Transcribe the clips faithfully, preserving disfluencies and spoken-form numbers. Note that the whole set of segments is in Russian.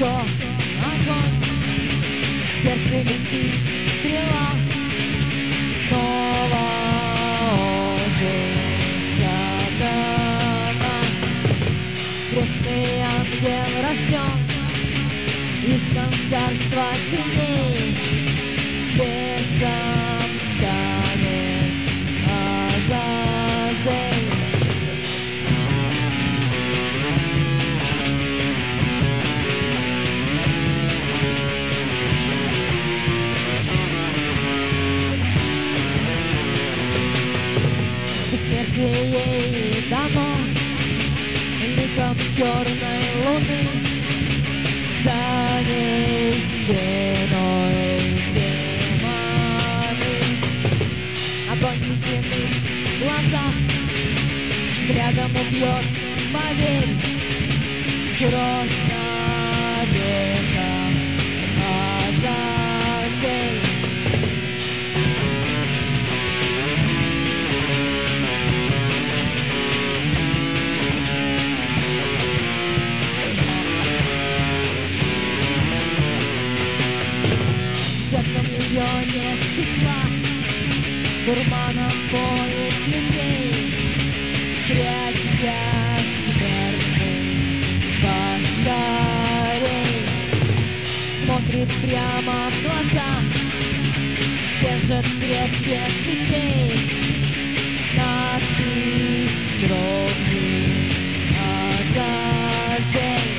лицо, огонь, в сердце летит стрела, снова ожил сатана. Грешный ангел рожден из царства теней, бесом станет Азазель. Бессмертие ей дано ликом черной луны, за ней стеной демоны. Огонь в ледяных глазах взглядом убьет, поверь, кровь навека Азазель. Жертвам ее нет числа, дурманом поет людей. Прячься, смертный, поскорей. Смотрит прямо в глаза, держит крепче цепей. Надпись кровью Азазель.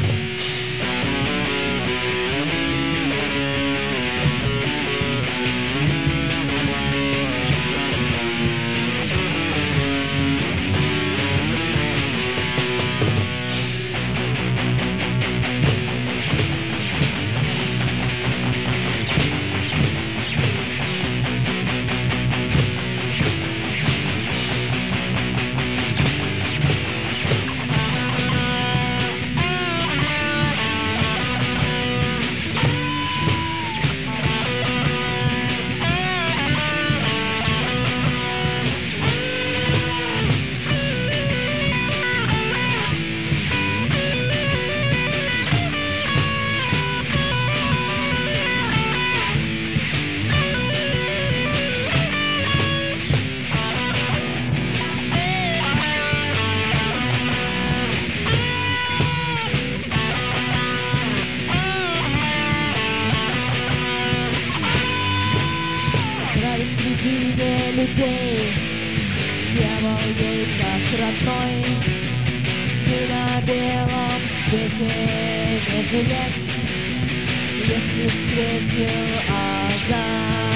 Среди людей дьявол ей как родной, и на белом свете не жилец, если встретил Азазель.